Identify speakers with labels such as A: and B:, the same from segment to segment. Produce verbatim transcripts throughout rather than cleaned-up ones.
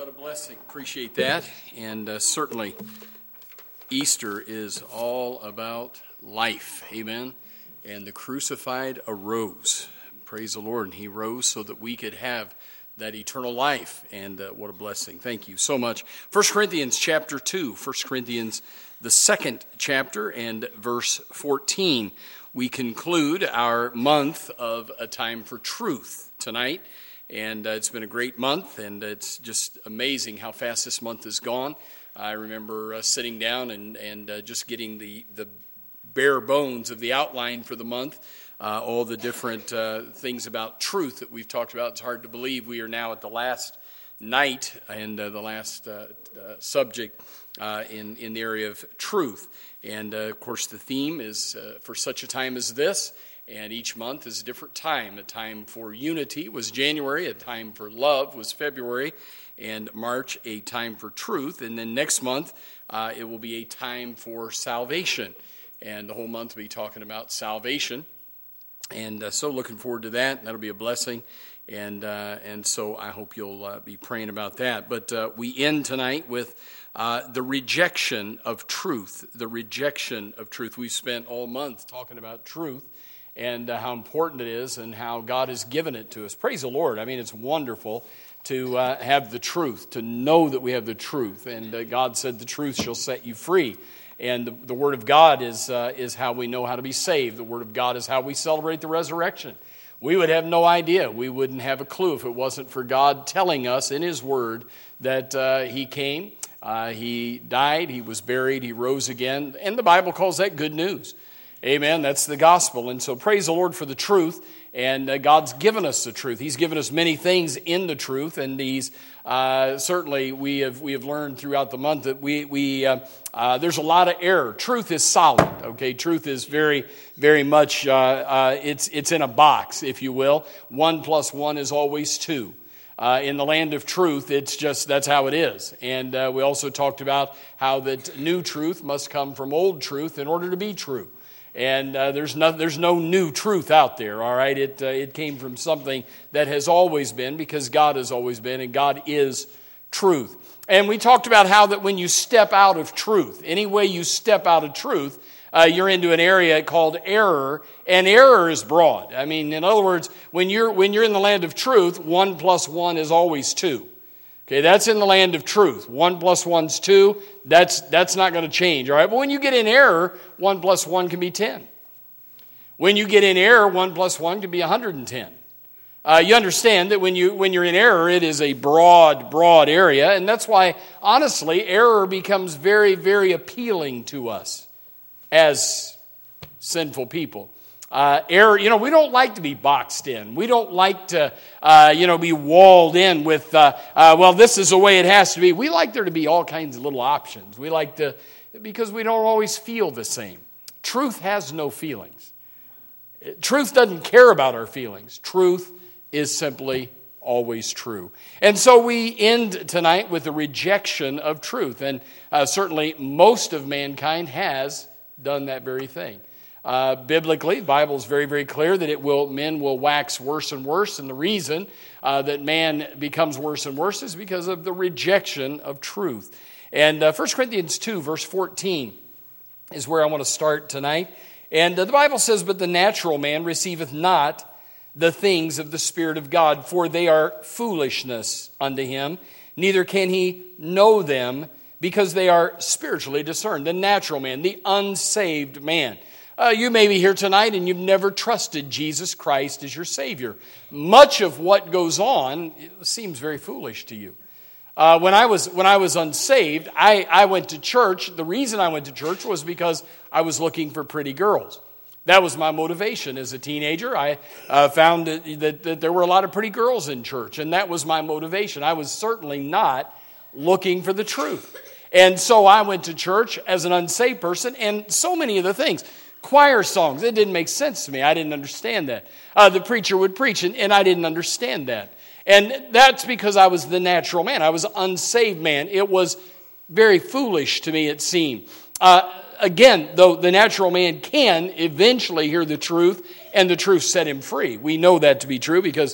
A: What a blessing. Appreciate that. And uh, certainly, Easter is all about life. Amen. And the crucified arose. Praise the Lord. And he rose so that we could have that eternal life. And uh, what a blessing. Thank you so much. First Corinthians chapter two. First Corinthians, the second chapter, and verse fourteen. We conclude our month of A Time for Truth tonight. And uh, it's been a great month, and it's just amazing how fast this month has gone. I remember uh, sitting down and, and uh, just getting the, the bare bones of the outline for the month, uh, all the different uh, things about truth that we've talked about. It's hard to believe we are now at the last night and uh, the last uh, uh, subject uh, in, in the area of truth. And, uh, of course, the theme is uh, for such a time as this. And each month is a different time. A time for unity was January, a time for love was February, and March, a time for truth. And then next month, uh, it will be a time for salvation. And the whole month will be talking about salvation. And uh, so looking forward to that. That'll be a blessing. And uh, and so I hope you'll uh, be praying about that. But uh, we end tonight with uh, the rejection of truth. The rejection of truth. We've spent all month talking about truth. And uh, how important it is and how God has given it to us. Praise the Lord. I mean, it's wonderful to uh, have the truth, to know that we have the truth. And uh, God said the truth shall set you free. And the, the Word of God is uh, is how we know how to be saved. The Word of God is how we celebrate the resurrection. We would have no idea. We wouldn't have a clue if it wasn't for God telling us in His Word that uh, He came, uh, He died, He was buried, He rose again. And the Bible calls that good news. Amen. That's the gospel. And so praise the Lord for the truth. And uh, God's given us the truth. He's given us many things in the truth. And He's uh, certainly we have we have learned throughout the month that we we uh, uh, there's a lot of error. Truth is solid. Okay, truth is very very much uh, uh, it's it's in a box, if you will. One plus one is always two. Uh, in the land of truth, it's just, that's how it is. And uh, we also talked about how that new truth must come from old truth in order to be true. And uh, there's no there's no new truth out there, all right? It uh, it came from something that has always been, because God has always been, and God is truth. And we talked about how that when you step out of truth, any way you step out of truth, uh, you're into an area called error, and error is broad. I mean, in other words, when you're when you're in the land of truth, one plus one is always two. Okay, that's in the land of truth. One plus one's two. That's that's not going to change, all right? But when you get in error, one plus one can be ten. When you get in error, one plus one can be one hundred ten. Uh, you understand that when you when you're in error, it is a broad, broad area, and that's why, honestly, error becomes very, very appealing to us as sinful people. Uh, error, you know, we don't like to be boxed in. We don't like to, uh, you know, be walled in with, uh, uh, well, this is the way it has to be. We like there to be all kinds of little options. We like to, because we don't always feel the same. Truth has no feelings. Truth doesn't care about our feelings. Truth is simply always true. And so we end tonight with the rejection of truth. And uh, certainly most of mankind has done that very thing. Uh, biblically, the Bible is very, very clear that it will men will wax worse and worse, and the reason uh, that man becomes worse and worse is because of the rejection of truth. And uh, First Corinthians two, verse fourteen is where I want to start tonight. And uh, the Bible says, "But the natural man receiveth not the things of the Spirit of God, for they are foolishness unto him, neither can he know them, because they are spiritually discerned." The natural man, the unsaved man. Uh, you may be here tonight and you've never trusted Jesus Christ as your Savior. Much of what goes on seems very foolish to you. Uh, when I was when I was unsaved, I, I went to church. The reason I went to church was because I was looking for pretty girls. That was my motivation as a teenager. I uh, found that, that, that there were a lot of pretty girls in church, and that was my motivation. I was certainly not looking for the truth. And so I went to church as an unsaved person, and so many of the things. Choir songs, it didn't make sense to me. I didn't understand that. Uh, the preacher would preach, and, and I didn't understand that. And that's because I was the natural man. I was an unsaved man. It was very foolish to me, it seemed. Uh, again, though the natural man can eventually hear the truth, and the truth set him free. We know that to be true because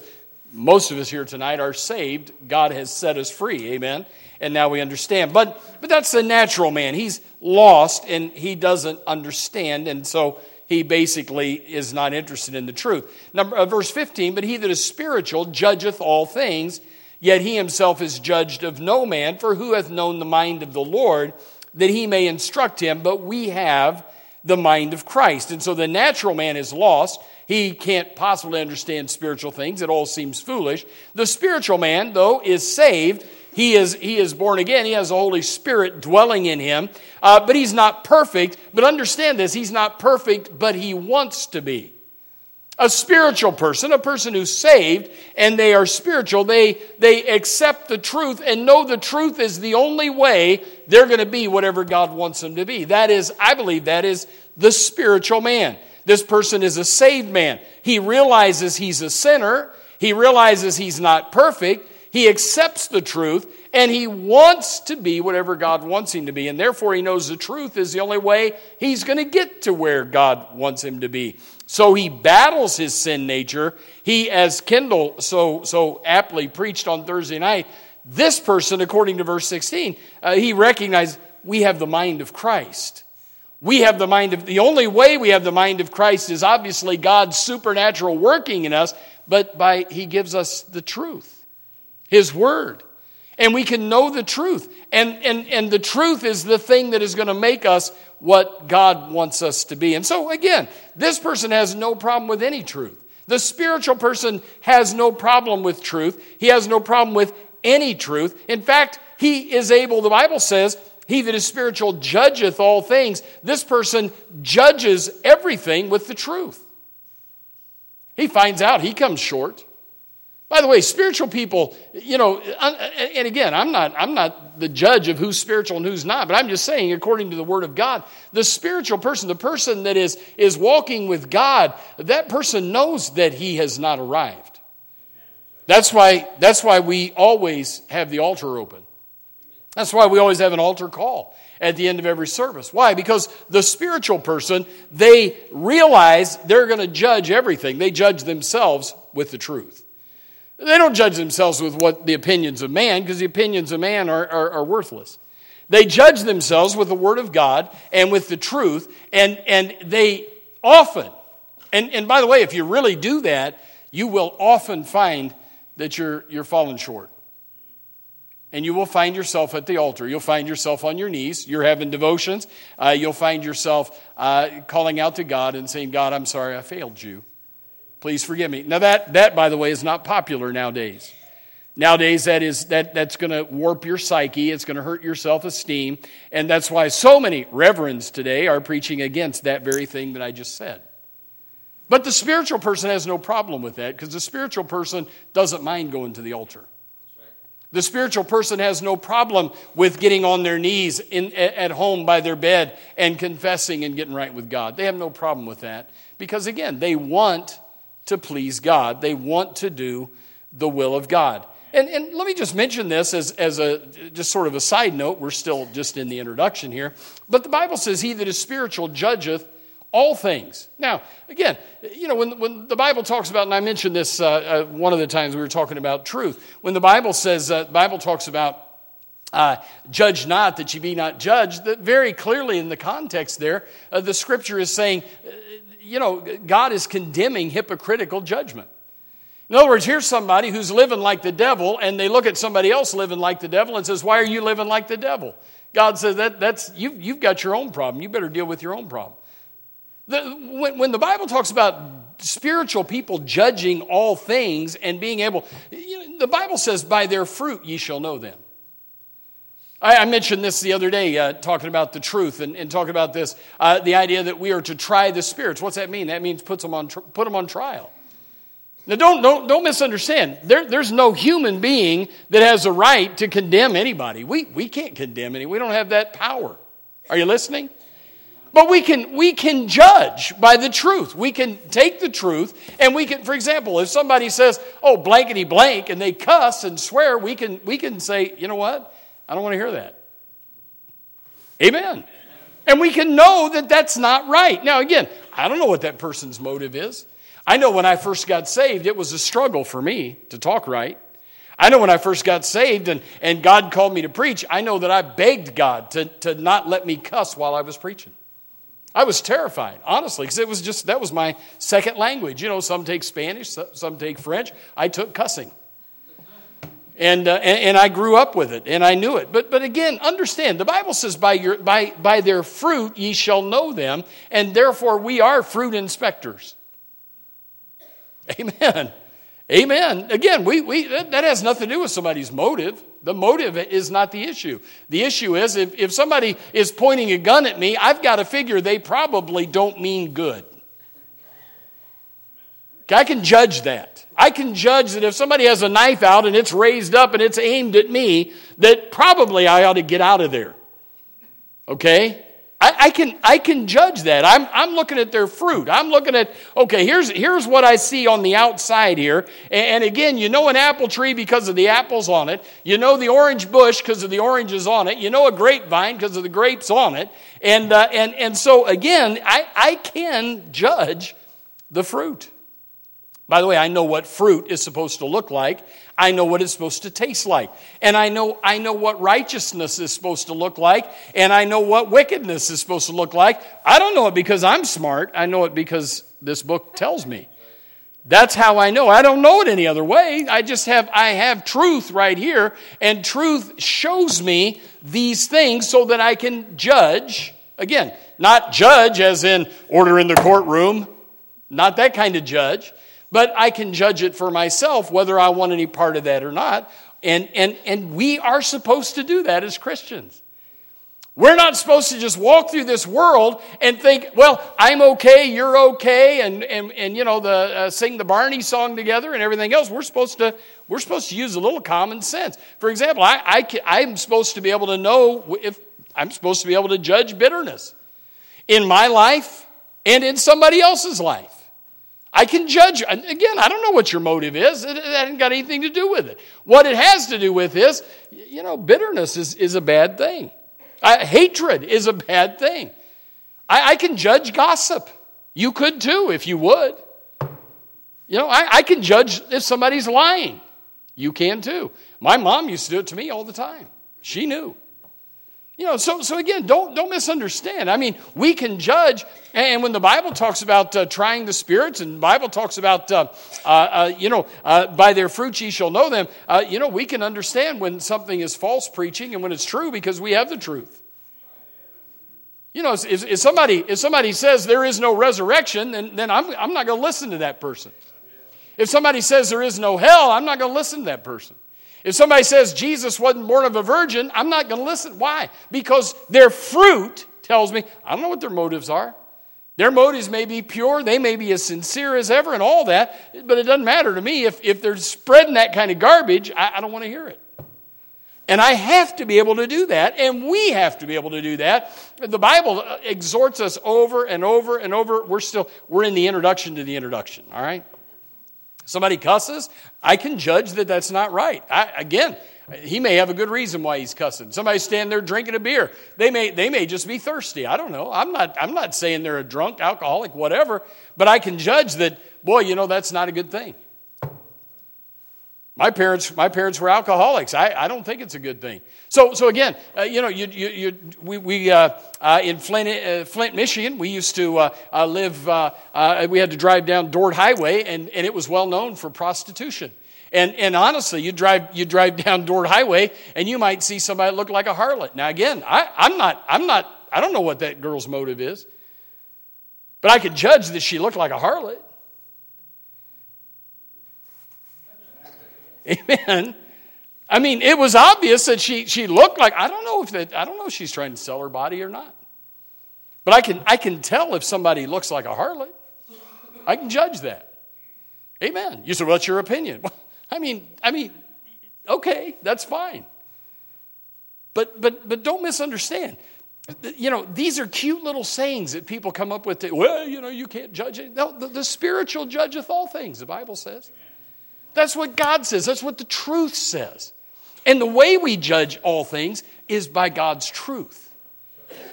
A: most of us here tonight are saved. God has set us free, amen? And now we understand. But but that's the natural man. He's lost and he doesn't understand, and so he basically is not interested in the truth. Number uh, verse fifteen, but he that is spiritual judgeth all things, yet he himself is judged of no man, for who hath known the mind of the Lord, that he may instruct him? But we have the mind of Christ. And so the natural man is lost. He can't possibly understand spiritual things. It all seems foolish. The spiritual man, though, is saved. He is, he is born again. He has the Holy Spirit dwelling in him. Uh, but he's not perfect. But understand this, he's not perfect, but he wants to be. A spiritual person, a person who's saved, and they are spiritual, they, they accept the truth and know the truth is the only way they're going to be whatever God wants them to be. That is, I believe that is the spiritual man. This person is a saved man. He realizes he's a sinner. He realizes he's not perfect. He accepts the truth, and he wants to be whatever God wants him to be. And therefore, he knows the truth is the only way he's going to get to where God wants him to be. So he battles his sin nature. He, as Kendall so, so aptly preached on Thursday night, this person, according to verse sixteen, uh, he recognized we have the mind of Christ. We have the mind of, the only way we have the mind of Christ is obviously God's supernatural working in us, but by, he gives us the truth, his word. And we can know the truth. And, and, and the truth is the thing that is going to make us what God wants us to be. And so again, this person has no problem with any truth. The spiritual person has no problem with truth. He has no problem with any truth. In fact, he is able, the Bible says, he that is spiritual judgeth all things. This person judges everything with the truth. He finds out he comes short. By the way, spiritual people, you know, and again, I'm not I'm not the judge of who's spiritual and who's not, but I'm just saying, according to the Word of God, the spiritual person, the person that is, is walking with God, that person knows that he has not arrived. That's why, that's why we always have the altar open. That's why we always have an altar call at the end of every service. Why? Because the spiritual person, they realize they're going to judge everything. They judge themselves with the truth. They don't judge themselves with what the opinions of man, because the opinions of man are, are, are worthless. They judge themselves with the Word of God and with the truth, and, and they often, and, and by the way, if you really do that, you will often find that you're, you're falling short. And you will find yourself at the altar. You'll find yourself on your knees. You're having devotions. Uh, you'll find yourself uh, calling out to God and saying, God, I'm sorry I failed you. Please forgive me. Now that, that, by the way, is not popular nowadays. Nowadays, that is that that's going to warp your psyche. It's going to hurt your self-esteem. And that's why so many reverends today are preaching against that very thing that I just said. But the spiritual person has no problem with that, because the spiritual person doesn't mind going to the altar. The spiritual person has no problem with getting on their knees in, at home by their bed and confessing and getting right with God. They have no problem with that, because, again, they want to please God. They want to do the will of God. And, and let me just mention this as, as a just sort of a side note. We're still just in the introduction here. But the Bible says, he that is spiritual judgeth all things. Now, again, you know, when, when the Bible talks about, and I mentioned this uh, uh, one of the times we were talking about truth, when the Bible says, uh, the Bible talks about uh, judge not that ye be not judged, that very clearly in the context there, uh, the Scripture is saying, uh, you know, God is condemning hypocritical judgment. In other words, here's somebody who's living like the devil, and they look at somebody else living like the devil and says, why are you living like the devil? God says, that that's you, you've got your own problem. You better deal with your own problem. The, when, when the Bible talks about spiritual people judging all things and being able, you know, the Bible says, by their fruit ye shall know them. I, I mentioned this the other day, uh, talking about the truth and, and talking about this, uh, the idea that we are to try the spirits. What's that mean? That means puts them on, put them on trial. Now, don't, don't, don't misunderstand. There, there's no human being that has a right to condemn anybody. We, we can't condemn anyone. We don't have that power. Are you listening? But we can we can judge by the truth. We can take the truth, and we can, for example, if somebody says, oh, blankety blank, and they cuss and swear, we can we can say, you know what? I don't want to hear that. Amen. And we can know that that's not right. Now, again, I don't know what that person's motive is. I know when I first got saved, it was a struggle for me to talk right. I know when I first got saved and, and God called me to preach, I know that I begged God to, to not let me cuss while I was preaching. I was terrified, honestly, because it was just, that was my second language. You know, some take Spanish, some take French. I took cussing. And, uh, and and I grew up with it, and I knew it. But but again, understand, the Bible says, by your by by their fruit ye shall know them, and therefore we are fruit inspectors. Amen. Amen. Again, we we that, that has nothing to do with somebody's motive. The motive is not the issue. The issue is if, if somebody is pointing a gun at me, I've got to figure they probably don't mean good. I can judge that. I can judge that if somebody has a knife out and it's raised up and it's aimed at me, that probably I ought to get out of there. Okay? I, I can I can judge that. I'm I'm looking at their fruit. I'm looking at, okay, here's here's what I see on the outside here. And, and again, you know an apple tree because of the apples on it. You know the orange bush because of the oranges on it. You know a grapevine because of the grapes on it. And uh, and and so again, I, I can judge the fruit. By the way, I know what fruit is supposed to look like. I know what it's supposed to taste like. And I know I know what righteousness is supposed to look like. And I know what wickedness is supposed to look like. I don't know it because I'm smart. I know it because this book tells me. That's how I know. I don't know it any other way. I just have I have truth right here. And truth shows me these things so that I can judge. Again, not judge as in order in the courtroom. Not that kind of judge. But I can judge it for myself whether I want any part of that or not. And, and, and we are supposed to do that as Christians. We're not supposed to just walk through this world and think, well, I'm okay, you're okay, and, and, and you know, the uh, sing the Barney song together and everything else. We're supposed to we're supposed to use a little common sense. For example, I, I can, I'm supposed to be able to know if I'm supposed to be able to judge bitterness in my life and in somebody else's life. I can judge. Again, I don't know what your motive is. It, it hasn't got anything to do with it. What it has to do with is, you know, bitterness is, is a bad thing. Uh, hatred is a bad thing. I, I can judge gossip. You could too, if you would. You know, I, I can judge if somebody's lying. You can too. My mom used to do it to me all the time. She knew. You know, so so again, don't don't misunderstand. I mean, we can judge, and when the Bible talks about uh, trying the spirits, and the Bible talks about, uh, uh, uh, you know, uh, by their fruits ye shall know them, uh, you know, we can understand when something is false preaching and when it's true because we have the truth. You know, if, if somebody if somebody says there is no resurrection, then, then I'm, I'm not going to listen to that person. If somebody says there is no hell, I'm not going to listen to that person. If somebody says Jesus wasn't born of a virgin, I'm not going to listen. Why? Because their fruit tells me, I don't know what their motives are. Their motives may be pure, they may be as sincere as ever and all that, but it doesn't matter to me. If, if they're spreading that kind of garbage, I, I don't want to hear it. And I have to be able to do that, and we have to be able to do that. The Bible exhorts us over and over and over. We're still, we're in the introduction to the introduction, all right? Somebody cusses, I can judge that that's not right. I, again, he may have a good reason why he's cussing. Somebody stand there drinking a beer. They may they may just be thirsty. I don't know. I'm not I'm not saying they're a drunk, alcoholic, whatever. But I can judge that, boy, you know, that's not a good thing. My parents, my parents were alcoholics. I, I don't think it's a good thing. So, so again, uh, you know, you, you, you, we, we uh, uh, in Flint, uh, Flint, Michigan, we used to uh, uh, live. Uh, uh, we had to drive down Dort Highway, and, and it was well known for prostitution. And and honestly, you drive you drive down Dort Highway, and you might see somebody look like a harlot. Now, again, I, I'm not I'm not I don't know what that girl's motive is, but I could judge that she looked like a harlot. Amen. I mean, it was obvious that she she looked like, I don't know if that I don't know if she's trying to sell her body or not. But I can I can tell if somebody looks like a harlot. I can judge that. Amen. You said, what's your opinion? Well, I mean, I mean, okay, that's fine. But but but don't misunderstand. You know, these are cute little sayings that people come up with. To, well, you know, you can't judge it. No, the, the spiritual judgeth all things, the Bible says. That's what God says. That's what the truth says. And the way we judge all things is by God's truth.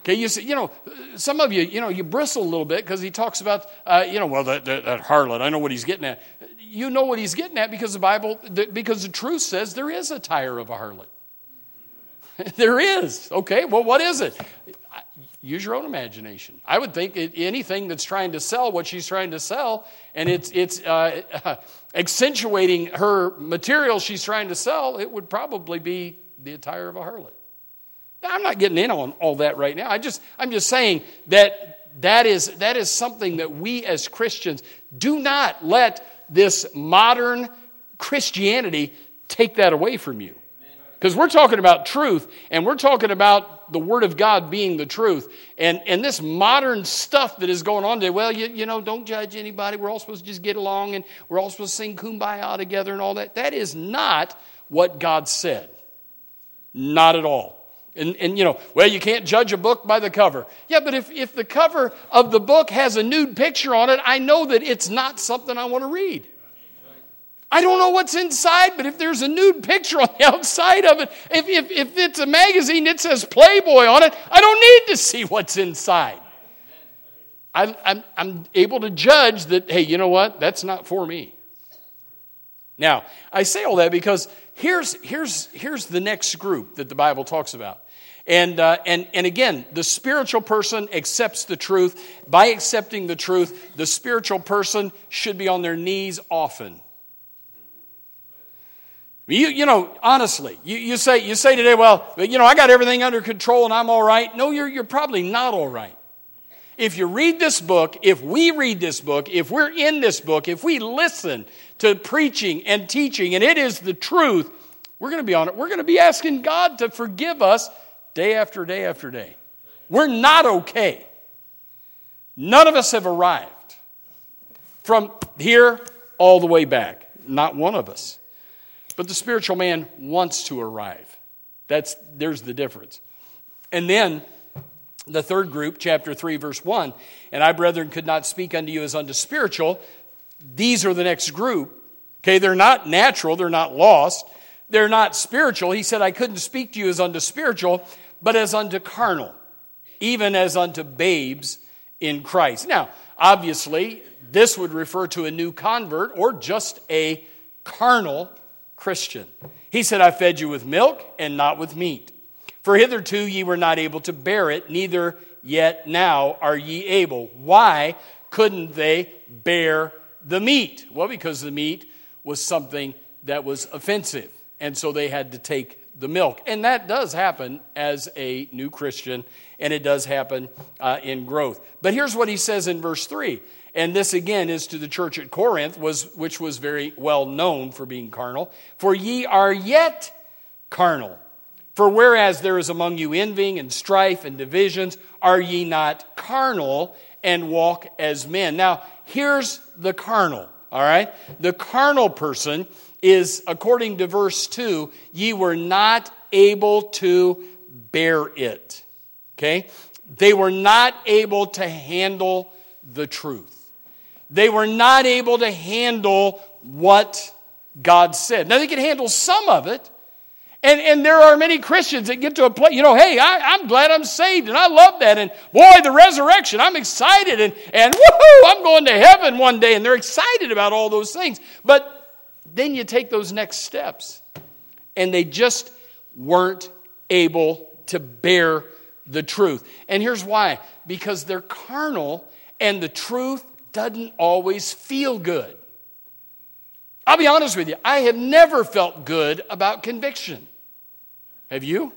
A: Okay, you see, you know, some of you, you know, you bristle a little bit because he talks about, uh, you know, well, that, that, that harlot, I know what he's getting at. You know what he's getting at because the Bible, because the truth says there is a tire of a harlot. There is. Okay, well, what is it? Use your own imagination. I would think it, anything that's trying to sell what she's trying to sell, and it's it's uh, accentuating her material she's trying to sell, it would probably be the attire of a harlot. Now, I'm not getting in on all that right now. I just I'm just saying that that is that is something that we as Christians do not let this modern Christianity take that away from you. Because we're talking about truth, and we're talking about the Word of God being the truth. And, and this modern stuff that is going on today, well, you, you know, don't judge anybody. We're all supposed to just get along, and we're all supposed to sing Kumbaya together and all that. That is not what God said. Not at all. And, and you know, well, you can't judge a book by the cover. Yeah, but if, if the cover of the book has a nude picture on it, I know that it's not something I want to read. I don't know what's inside, but if there's a nude picture on the outside of it, if, if, if it's a magazine that says Playboy on it, I don't need to see what's inside. I, I'm, I'm able to judge that, hey, you know what? That's not for me. Now, I say all that because here's, here's, here's the next group that the Bible talks about. And, uh, and, and again, the spiritual person accepts the truth. By accepting the truth, the spiritual person should be on their knees often. You, you know, honestly, you, you say you say today, well, you know, I got everything under control and I'm all right. No, you're you're probably not all right. If you read this book, if we read this book, if we're in this book, if we listen to preaching and teaching, and it is the truth, we're going to be on it. We're going to be asking God to forgive us day after day after day. We're not okay. None of us have arrived from here all the way back. Not one of us. But the spiritual man wants to arrive. That's there's the difference. And then the third group, chapter three, verse one, and I, brethren, could not speak unto you as unto spiritual. These are the next group. Okay, they're not natural, they're not lost, they're not spiritual. He said, I couldn't speak to you as unto spiritual, but as unto carnal, even as unto babes in Christ. Now, obviously, this would refer to a new convert or just a carnal Christian. He said, I fed you with milk and not with meat. For hitherto ye were not able to bear it, neither yet now are ye able. Why couldn't they bear the meat? Well, because the meat was something that was offensive. And so they had to take the milk. And that does happen as a new Christian, and it does happen uh, in growth. But here's what he says in verse three. And this again is to the church at Corinth, was which was very well known for being carnal. For ye are yet carnal. For whereas there is among you envying and strife and divisions, are ye not carnal and walk as men? Now, here's the carnal, all right? The carnal person is, according to verse two, ye were not able to bear it, okay? They were not able to handle the truth. They were not able to handle what God said. Now, they could handle some of it. And, and there are many Christians that get to a place, you know, hey, I, I'm glad I'm saved, and I love that. And boy, the resurrection, I'm excited. And, and woohoo, I'm going to heaven one day. And they're excited about all those things. But then you take those next steps, and they just weren't able to bear the truth. And here's why. Because they're carnal, and the truth doesn't always feel good. I'll be honest with you. I have never felt good about conviction. Have you?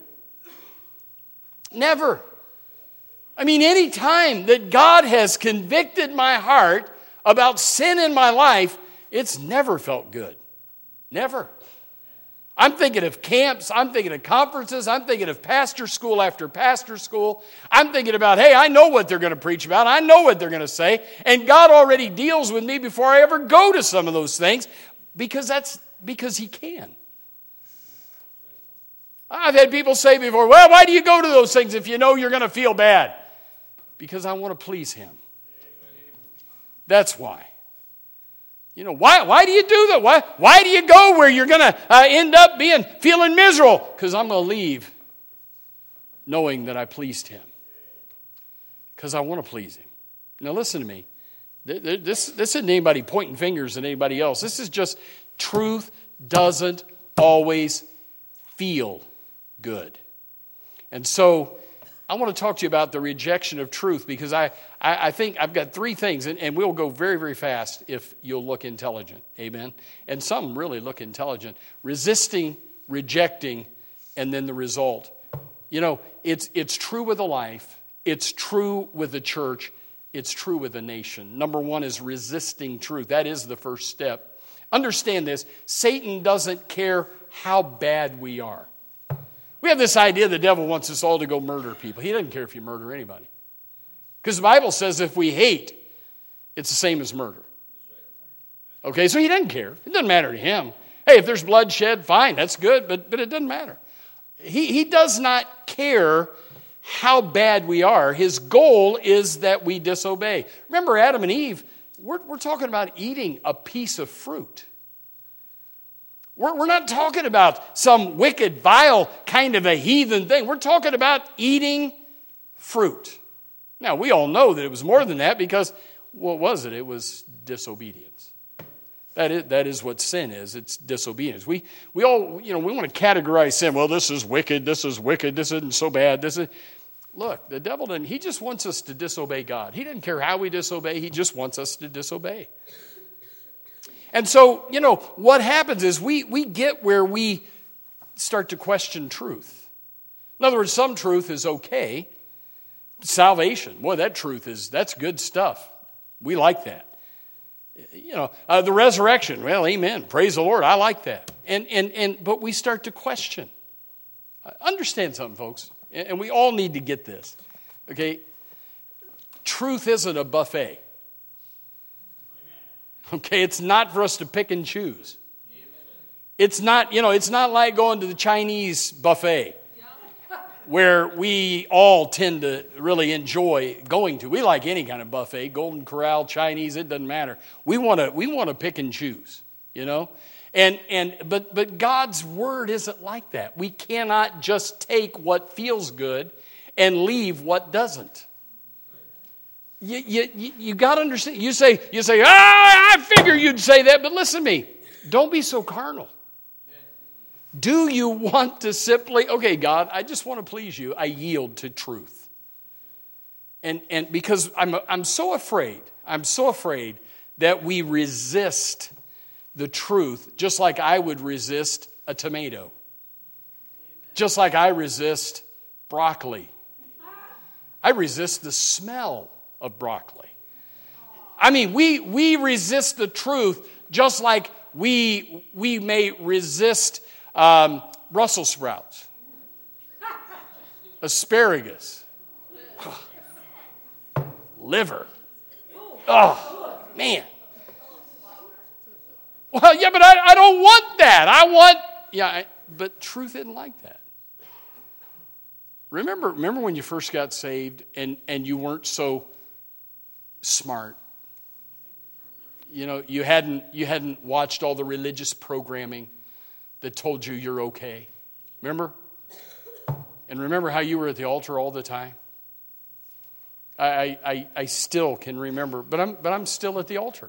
A: Never. I mean, any time that God has convicted my heart about sin in my life, it's never felt good. Never. I'm thinking of camps. I'm thinking of conferences. I'm thinking of pastor school after pastor school. I'm thinking about, hey, I know what they're going to preach about. I know what they're going to say. And God already deals with me before I ever go to some of those things because that's because He can. I've had people say before, well, why do you go to those things if you know you're going to feel bad? Because I want to please Him. That's why. You know, why why do you do that? Why, why do you go where you're going to uh, end up being feeling miserable? Because I'm going to leave knowing that I pleased Him. because I want to please him. Now listen to me. This, this isn't anybody pointing fingers at anybody else. This is just truth doesn't always feel good. And so I want to talk to you about the rejection of truth, because I, I, I think I've got three things, and, and we'll go very, very fast if you'll look intelligent. Amen? And some really look intelligent. Resisting, rejecting, and then the result. You know, it's it's true with a life. It's true with the church. It's true with a nation. Number one is resisting truth. That is the first step. Understand this. Satan doesn't care how bad we are. We have this idea the devil wants us all to go murder people. He doesn't care if you murder anybody. Because the Bible says if we hate, it's the same as murder. Okay, so he doesn't care. It doesn't matter to him. Hey, if there's bloodshed, fine, that's good, but, but it doesn't matter. He, he does not care how bad we are. His goal is that we disobey. Remember Adam and Eve, we're, we're talking about eating a piece of fruit. We're, we're not talking about some wicked, vile kind of a heathen thing. We're talking about eating fruit. Now, we all know that it was more than that, because what was it? It was disobedience. That is, that is what sin is. It's disobedience. We we all, you know, we want to categorize sin. Well, this is wicked. This is wicked. This isn't so bad. This is... Look, the devil doesn't, he just wants us to disobey God. He doesn't care how we disobey. He just wants us to disobey. And so, you know, what happens is we, we get where we start to question truth. In other words, some truth is okay. Salvation, boy, that truth is, that's good stuff. We like that. You know, uh, the resurrection, well, amen. Praise the Lord. I like that. And and and but we start to question. Uh, understand something, folks, and, and we all need to get this. Okay, truth isn't a buffet. Okay, it's not for us to pick and choose. It's not, you know, it's not like going to the Chinese buffet, where we all tend to really enjoy going to. We like any kind of buffet, Golden Corral, Chinese, it doesn't matter. We want to we want to pick and choose, you know? And and but but God's word isn't like that. We cannot just take what feels good and leave what doesn't. You you you got to understand. You say you say, "Ah, I figure you'd say that," but listen to me. Don't be so carnal. Do you want to simply, okay, God, I just want to please you. I yield to truth. And and because I'm I'm so afraid, I'm so afraid that we resist the truth, just like I would resist a tomato. Just like I resist broccoli. I resist the smell of broccoli. I mean, we we resist the truth just like we we may resist Um, Brussels sprouts, asparagus, liver. Oh, man. Well, yeah, but I, I don't want that. I want, yeah, I, but truth isn't like that. Remember, remember when you first got saved and, and you weren't so smart? You know, you hadn't you hadn't watched all the religious programming that told you you're okay. Remember? And remember how you were at the altar all the time? I I, I still can remember, but I'm but I'm still at the altar.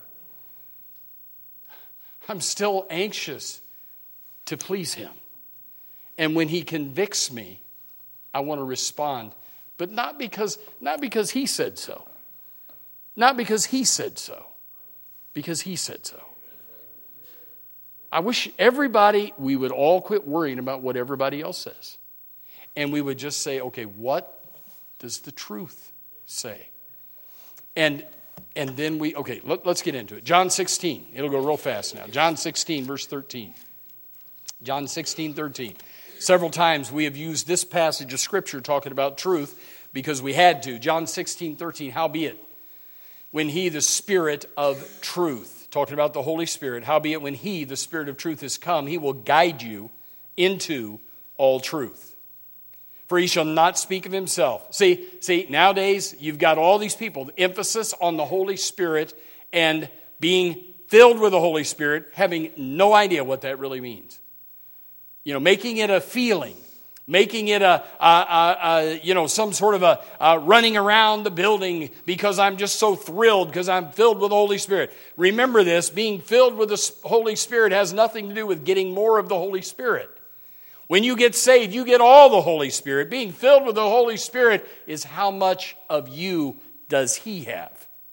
A: I'm still anxious to please him. And when he convicts me, I want to respond, but not because not because he said so. Not because he said so. Because he said so. I wish everybody, we would all quit worrying about what everybody else says. And we would just say, okay, what does the truth say? And and then we, okay, let, let's get into it. John sixteen. It'll go real fast now. John sixteen, verse thirteen. John sixteen, thirteen. Several times we have used this passage of Scripture talking about truth because we had to. John sixteen, thirteen. Howbeit, when he, the Spirit of truth, talking about the Holy Spirit, howbeit when he, the Spirit of truth, is come, he will guide you into all truth. For he shall not speak of himself. See, see, nowadays you've got all these people, the emphasis on the Holy Spirit and being filled with the Holy Spirit, having no idea what that really means. You know, making it a feeling making it a, a, a, a you know, some sort of a, a running around the building because I'm just so thrilled because I'm filled with the Holy Spirit. Remember this, being filled with the Holy Spirit has nothing to do with getting more of the Holy Spirit. When you get saved, you get all the Holy Spirit. Being filled with the Holy Spirit is how much of you does He have.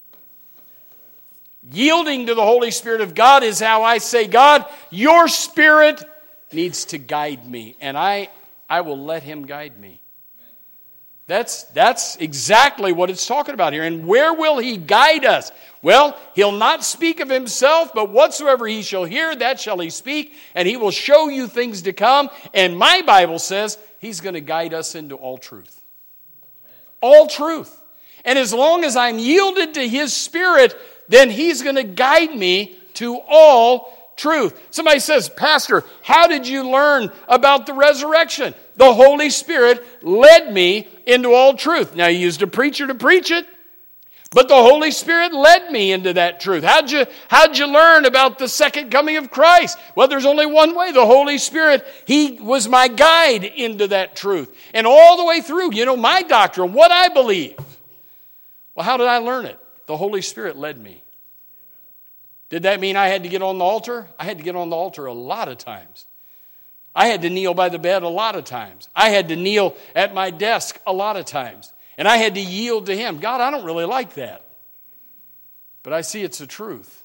A: Yielding to the Holy Spirit of God is how I say, God, your Spirit needs to guide me, and I, I will let Him guide me. That's, that's exactly what it's talking about here. And where will He guide us? Well, He'll not speak of Himself, but whatsoever He shall hear, that shall He speak, and He will show you things to come. And my Bible says He's going to guide us into all truth. All truth. And as long as I'm yielded to His Spirit, then He's going to guide me to all truth. Somebody says, Pastor, how did you learn about the resurrection? The Holy Spirit led me into all truth. Now, He used a preacher to preach it, but the Holy Spirit led me into that truth. How'd you, how'd you learn about the second coming of Christ? Well, there's only one way. The Holy Spirit, He was my guide into that truth. And all the way through, you know, my doctrine, what I believe. Well, how did I learn it? The Holy Spirit led me. Did that mean I had to get on the altar? I had to get on the altar a lot of times. I had to kneel by the bed a lot of times. I had to kneel at my desk a lot of times. And I had to yield to Him. God, I don't really like that. But I see it's the truth.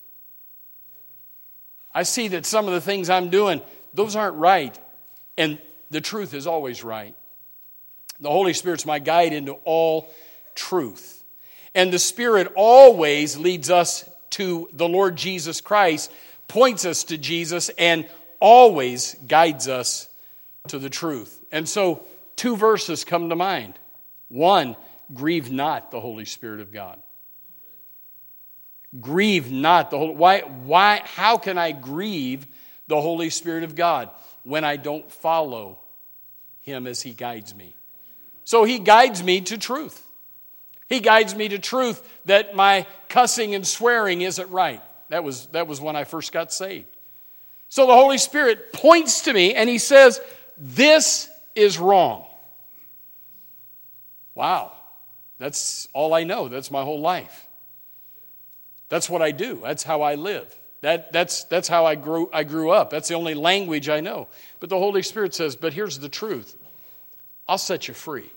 A: I see that some of the things I'm doing, those aren't right. And the truth is always right. The Holy Spirit's my guide into all truth. And the Spirit always leads us to the Lord Jesus Christ, points us to Jesus, and always guides us to the truth. And so two verses come to mind. One, grieve not the Holy Spirit of God. Grieve not the Holy... Why, why, how can I grieve the Holy Spirit of God when I don't follow Him as He guides me? So He guides me to truth. He guides me to truth that my cussing and swearing isn't right. That was, that was when I first got saved. So the Holy Spirit points to me and He says, this is wrong. Wow. That's all I know. That's my whole life. That's what I do. That's how I live. That, that's, that's how I grew, I grew up. That's the only language I know. But the Holy Spirit says, but here's the truth. I'll set you free.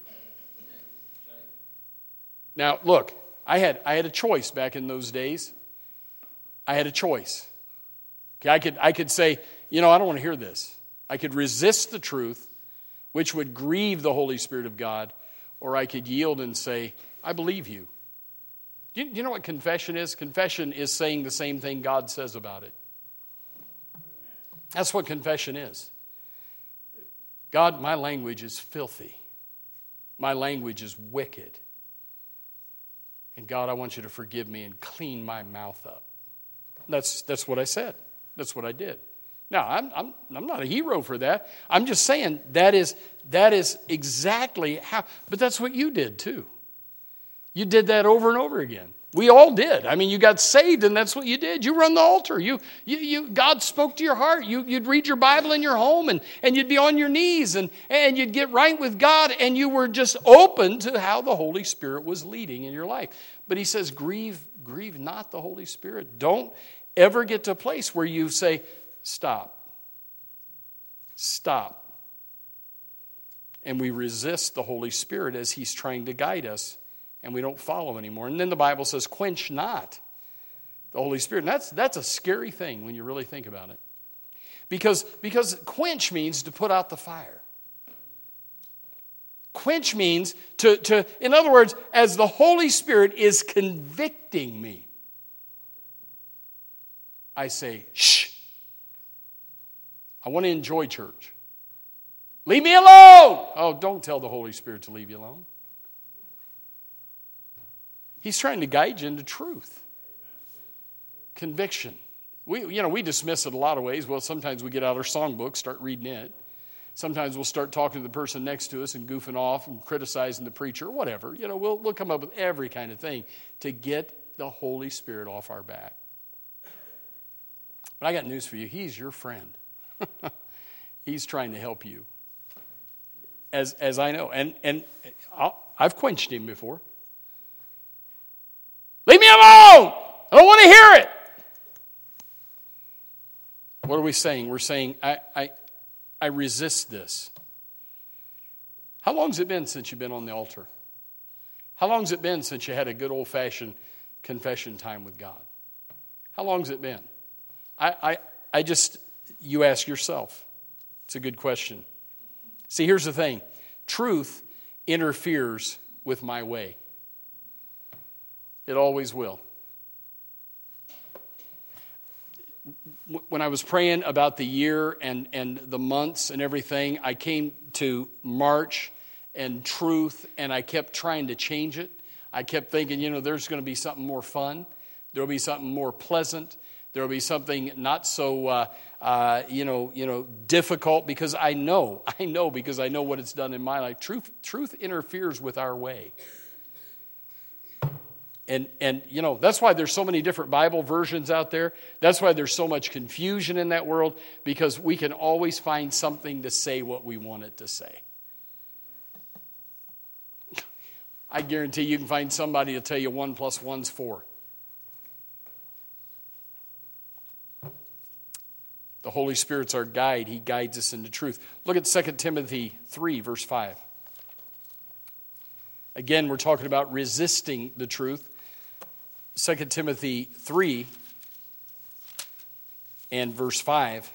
A: Now, look, I had I had a choice back in those days. I had a choice. Okay, I could I could say, you know, I don't want to hear this. I could resist the truth, which would grieve the Holy Spirit of God, or I could yield and say, I believe you. Do you, do you know what confession is? Confession is saying the same thing God says about it. That's what confession is. God, my language is filthy. My language is wicked. And God, I want you to forgive me and clean my mouth up. That's that's what I said. That's what I did. Now, I'm I'm I'm not a hero for that. I'm just saying that is that is exactly how. But that's what you did too. You did that over and over again. We all did. I mean, you got saved, and that's what you did. You run the altar. You you you. God spoke to your heart. You you'd read your Bible in your home, and and you'd be on your knees, and and you'd get right with God, and you were just open to how the Holy Spirit was leading in your life. But He says, grieve grieve not the Holy Spirit. Don't ever get to a place where you say, stop, stop, and we resist the Holy Spirit as He's trying to guide us. And we don't follow anymore. And then the Bible says, quench not the Holy Spirit. And that's, that's a scary thing when you really think about it. Because, because quench means to put out the fire. Quench means to, to, in other words, as the Holy Spirit is convicting me, I say, shh. I want to enjoy church. Leave me alone. Oh, don't tell the Holy Spirit to leave you alone. He's trying to guide you into truth. Conviction. We, you know, we dismiss it a lot of ways. Well, sometimes we get out our songbook, start reading it. Sometimes we'll start talking to the person next to us and goofing off and criticizing the preacher or whatever. You know, we'll, we'll come up with every kind of thing to get the Holy Spirit off our back. But I got news for you. He's your friend. He's trying to help you. as as I know. And, and I'll, I've quenched him before. Leave me alone! I don't want to hear it. What are we saying? We're saying, I, I, I resist this. How long has it been since you've been on the altar? How long has it been since you had a good old-fashioned confession time with God? How long has it been? I, I, I just, you ask yourself. It's a good question. See, here's the thing. Truth interferes with my way. It always will. When I was praying about the year and, and the months and everything, I came to March and truth, and I kept trying to change it. I kept thinking, you know, there's going to be something more fun. There'll be something more pleasant. There'll be something not so, uh, uh, you know, you know, difficult, because I know, I know, because I know what it's done in my life. Truth, truth interferes with our way. And, and, you know, that's why there's so many different Bible versions out there. That's why there's so much confusion in that world, because we can always find something to say what we want it to say. I guarantee you can find somebody to tell you one plus one's four. The Holy Spirit's our guide. He guides us into truth. Look at Second Timothy three, verse five. Again, we're talking about resisting the truth. Second Timothy three and verse five.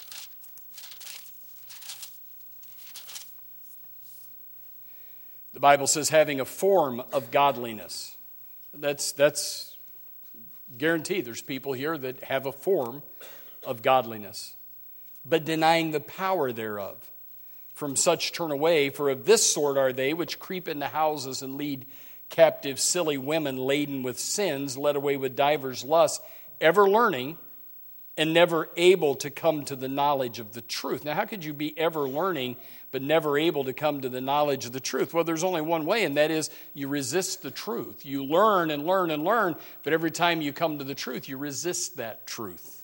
A: The Bible says having a form of godliness. That's, that's guaranteed. There's people here that have a form of godliness, but denying the power thereof. From such turn away, for of this sort are they which creep into houses and lead captive silly women laden with sins, led away with divers lusts, ever learning and never able to come to the knowledge of the truth. Now, how could you be ever learning but never able to come to the knowledge of the truth? Well, there's only one way, and that is you resist the truth. You learn and learn and learn, but every time you come to the truth, you resist that truth.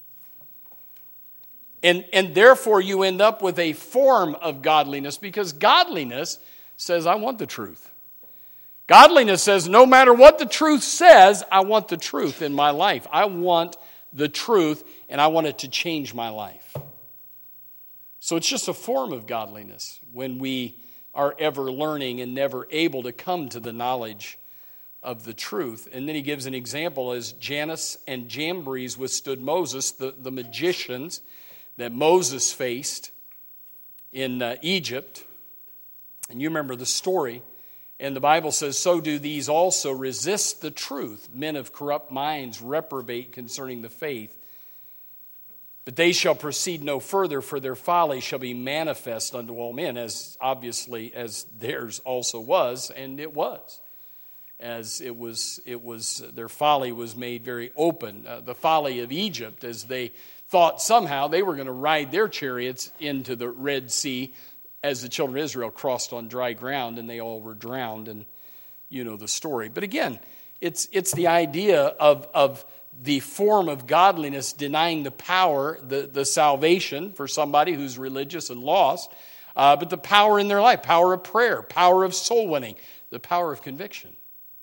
A: And, and therefore, you end up with a form of godliness, because godliness says, I want the truth. Godliness says, no matter what the truth says, I want the truth in my life. I want the truth, and I want it to change my life. So it's just a form of godliness when we are ever learning and never able to come to the knowledge of the truth. And then he gives an example as Jannes and Jambres withstood Moses, the, the magicians that Moses faced in uh, Egypt. And you remember the story. And the Bible says, so do these also resist the truth. Men of corrupt minds reprobate concerning the faith. But they shall proceed no further, for their folly shall be manifest unto all men, as obviously as theirs also was, and it was. As it was, it was their folly was made very open. Uh, the folly of Egypt, as they thought somehow they were going to ride their chariots into the Red Sea, as the children of Israel crossed on dry ground, and they all were drowned, and you know the story. But again, it's it's the idea of, of the form of godliness denying the power, the, the salvation for somebody who's religious and lost, uh, but the power in their life, power of prayer, power of soul winning, the power of conviction.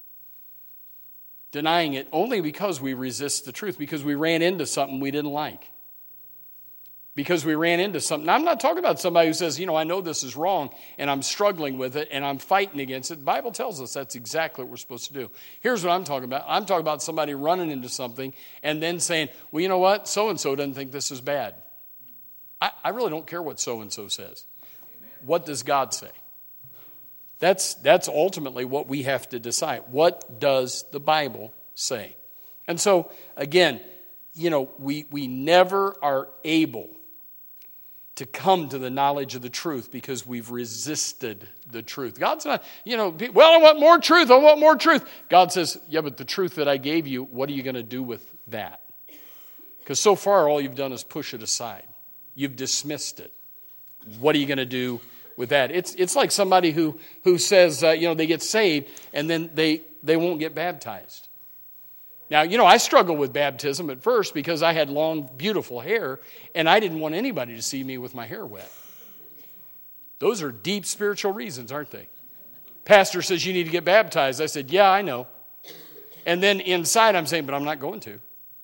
A: Denying it only because we resist the truth, because we ran into something we didn't like. Because we ran into something. Now, I'm not talking about somebody who says, you know, I know this is wrong and I'm struggling with it and I'm fighting against it. The Bible tells us that's exactly what we're supposed to do. Here's what I'm talking about. I'm talking about somebody running into something and then saying, well, you know what? So-and-so doesn't think this is bad. I, I really don't care what so-and-so says. Amen. What does God say? That's, that's ultimately what we have to decide. What does the Bible say? And so, again, you know, we, we never are able to come to the knowledge of the truth because we've resisted the truth. God's not, you know, well, I want more truth. I want more truth. God says, yeah, but the truth that I gave you, what are you going to do with that? Because so far, all you've done is push it aside. You've dismissed it. What are you going to do with that? It's it's like somebody who, who says, uh, you know, they get saved and then they, they won't get baptized. Now, you know, I struggled with baptism at first because I had long, beautiful hair, and I didn't want anybody to see me with my hair wet. Those are deep spiritual reasons, aren't they? Pastor says you need to get baptized. I said, yeah, I know. And then inside I'm saying, but I'm not going to.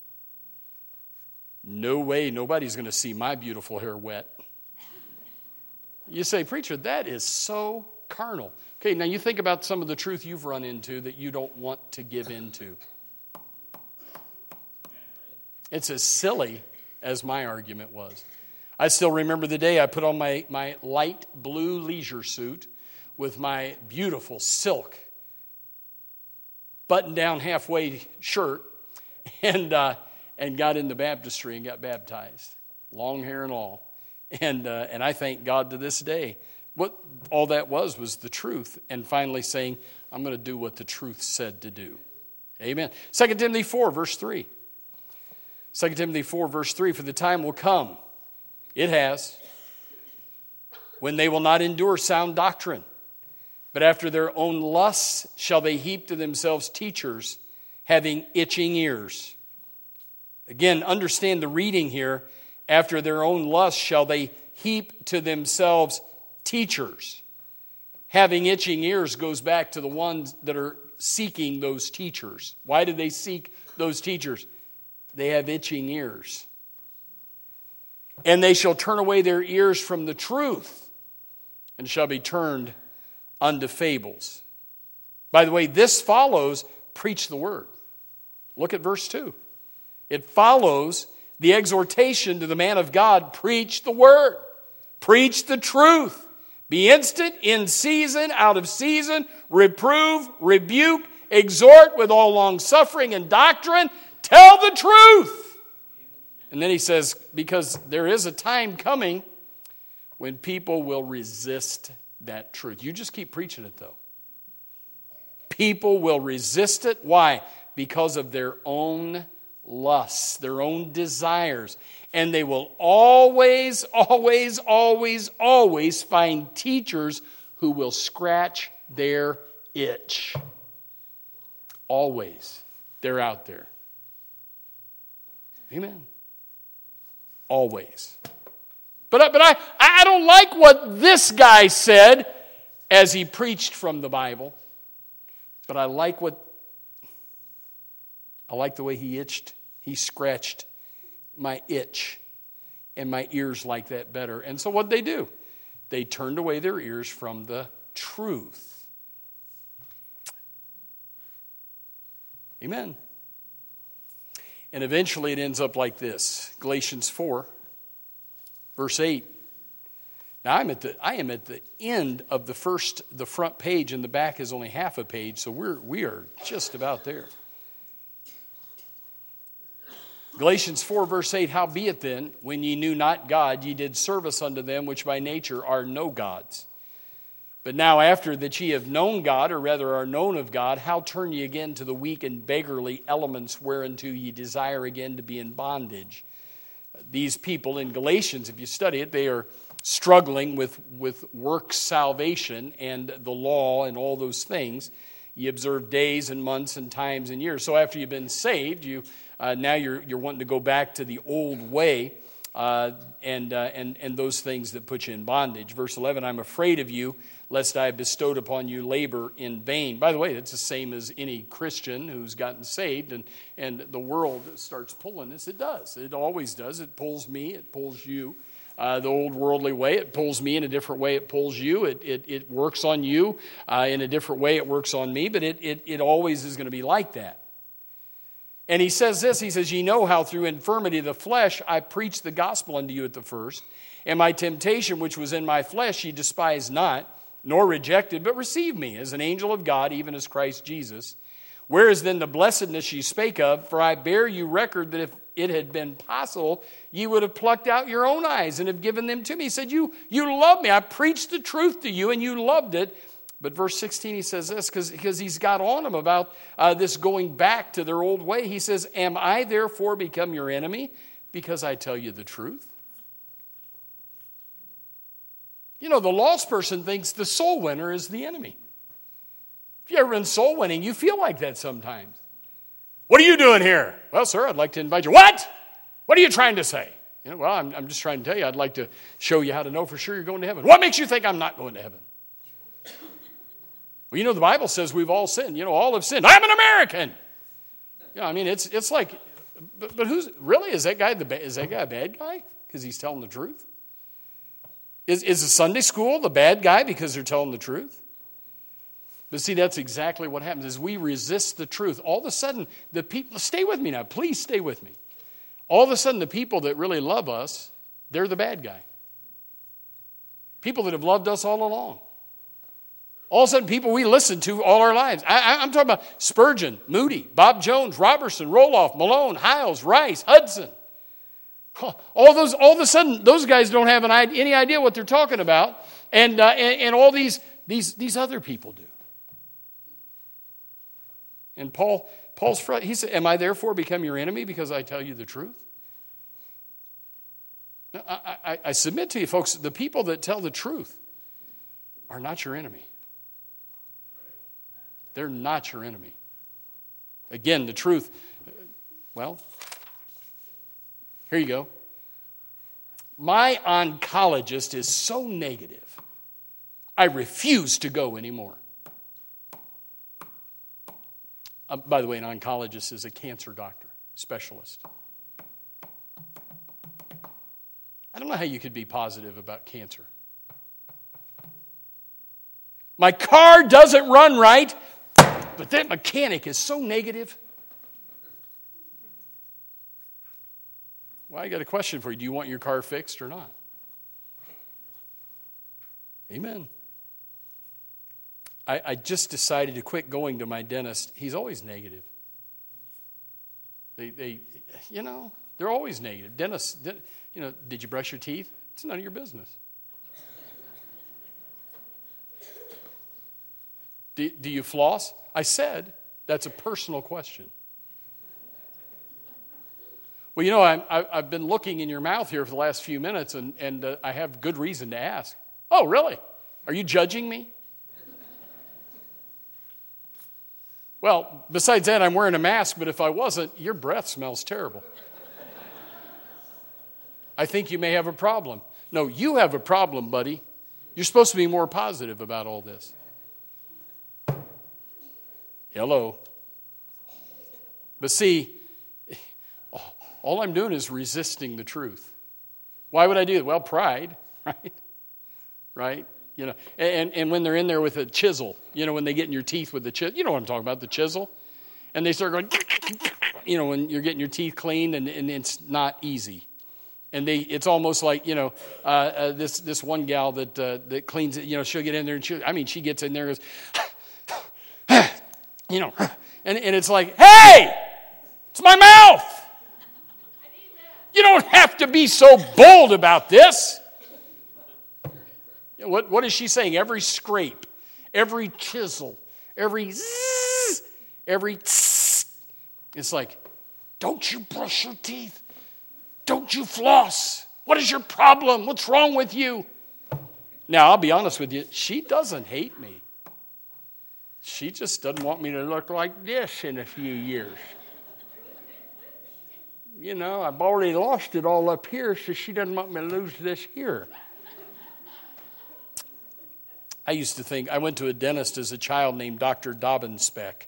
A: No way, nobody's going to see my beautiful hair wet. You say, preacher, that is so carnal. Okay, now you think about some of the truth you've run into that you don't want to give into. It's as silly as my argument was. I still remember the day I put on my, my light blue leisure suit with my beautiful silk button-down halfway shirt and uh, and got in the baptistry and got baptized, long hair and all. And uh, and I thank God to this day. What all that was was the truth, and finally saying, I'm going to do what the truth said to do. Amen. Second Timothy four, verse three. Second Timothy four, verse three, for the time will come, it has, when they will not endure sound doctrine, but after their own lusts shall they heap to themselves teachers having itching ears. Again, understand the reading here. After their own lusts shall they heap to themselves teachers. Having itching ears goes back to the ones that are seeking those teachers. Why do they seek those teachers? They have itching ears. And they shall turn away their ears from the truth and shall be turned unto fables. By the way, this follows preach the word. Look at verse two. It follows the exhortation to the man of God, preach the word. Preach the truth. Be instant, in season, out of season, reprove, rebuke, exhort with all long suffering and doctrine. Tell the truth. And then he says, because there is a time coming when people will resist that truth. You just keep preaching it, though. People will resist it. Why? Because of their own lusts, their own desires. And they will always, always, always, always find teachers who will scratch their itch. Always. They're out there. Amen. Always. But, but I, I don't like what this guy said as he preached from the Bible. But I like what, I like the way he itched. He scratched my itch, and my ears like that better. And so what'd they do? They turned away their ears from the truth. Amen. And eventually it ends up like this. Galatians four, verse eight. Now I'm at the I am at the end of the first the front page, and the back is only half a page, so we're we are just about there. Galatians four, verse eight, howbeit then, when ye knew not God, ye did service unto them which by nature are no gods. But now after that ye have known God, or rather are known of God, how turn ye again to the weak and beggarly elements whereunto ye desire again to be in bondage? These people in Galatians, if you study it, they are struggling with, with works salvation and the law and all those things. You observe days and months and times and years. So after you've been saved, you uh, now you're you're wanting to go back to the old way uh, and uh, and and those things that put you in bondage. Verse eleven: I'm afraid of you, lest I have bestowed upon you labor in vain. By the way, it's the same as any Christian who's gotten saved, and and the world starts pulling us. It does. It always does. It pulls me. It pulls you. Uh, the old worldly way, it pulls me in a different way, it pulls you, it it, it works on you uh, in a different way, it works on me, but it, it, it always is going to be like that. And he says this, he says, ye know how through infirmity of the flesh I preached the gospel unto you at the first, and my temptation which was in my flesh ye despised not, nor rejected, but received me as an angel of God, even as Christ Jesus. Where is then the blessedness ye spake of? For I bear you record that if it had been possible, ye would have plucked out your own eyes and have given them to me. He said, you, you love me. I preached the truth to you and you loved it. But verse sixteen, he says this, because he's got on them about uh, this going back to their old way. He says, am I therefore become your enemy because I tell you the truth? You know, the lost person thinks the soul winner is the enemy. If you've ever been soul winning, you feel like that sometimes. What are you doing here? Well, sir, I'd like to invite you. What? What are you trying to say? You know, well, I'm, I'm just trying to tell you, I'd like to show you how to know for sure you're going to heaven. What makes you think I'm not going to heaven? Well, you know, the Bible says we've all sinned. You know, all have sinned. I'm an American. You know, I mean, it's it's like, but, but who's, really, is that guy the is that guy a bad guy because he's telling the truth? Is, is the Sunday school the bad guy because they're telling the truth? But see, that's exactly what happens is we resist the truth. All of a sudden, the people, stay with me now, please stay with me. All of a sudden, the people that really love us, they're the bad guy. People that have loved us all along. All of a sudden, people we listened to all our lives. I, I, I'm talking about Spurgeon, Moody, Bob Jones, Robertson, Roloff, Malone, Hiles, Rice, Hudson. All those, all of a sudden, those guys don't have an, any idea what they're talking about, and uh, and, and all these these these other people do. And Paul, Paul's front, he said, "Am I therefore become your enemy because I tell you the truth?" I, I, I submit to you, folks, the people that tell the truth are not your enemy. They're not your enemy. Again, the truth, well, here you go. My oncologist is so negative, I refuse to go anymore. Uh, by the way, an oncologist is a cancer doctor, specialist. I don't know how you could be positive about cancer. My car doesn't run right, but that mechanic is so negative. Well, I got a question for you. Do you want your car fixed or not? Amen. I, I just decided to quit going to my dentist. He's always negative. They, they, you know, they're always negative. Dentists, dent, you know, did you brush your teeth? It's none of your business. do, do you floss? I said that's a personal question. Well, you know, I'm, I've been looking in your mouth here for the last few minutes, and, and uh, I have good reason to ask. Oh, really? Are you judging me? Well, besides that, I'm wearing a mask, but if I wasn't, your breath smells terrible. I think you may have a problem. No, you have a problem, buddy. You're supposed to be more positive about all this. Hello. But see, all I'm doing is resisting the truth. Why would I do it? Well, pride, right? Right? You know, and, and when they're in there with a chisel, you know, when they get in your teeth with the chisel, you know what I'm talking about, the chisel. And they start going, you know, when you're getting your teeth cleaned, and, and it's not easy. And they, it's almost like, you know, uh, uh, this this one gal that uh, that cleans it, you know, she'll get in there and she, I mean, she gets in there and goes, you know, and, and it's like, hey, it's my mouth. You don't have to be so bold about this. What, what is she saying? Every scrape, every chisel, every zzz, every tss. It's like, don't you brush your teeth? Don't you floss? What is your problem? What's wrong with you? Now, I'll be honest with you. She doesn't hate me. She just doesn't want me to look like this in a few years. You know, I've already lost it all up here, so she doesn't want me to lose this here. I used to think, I went to a dentist as a child named Doctor Dobbin-Speck.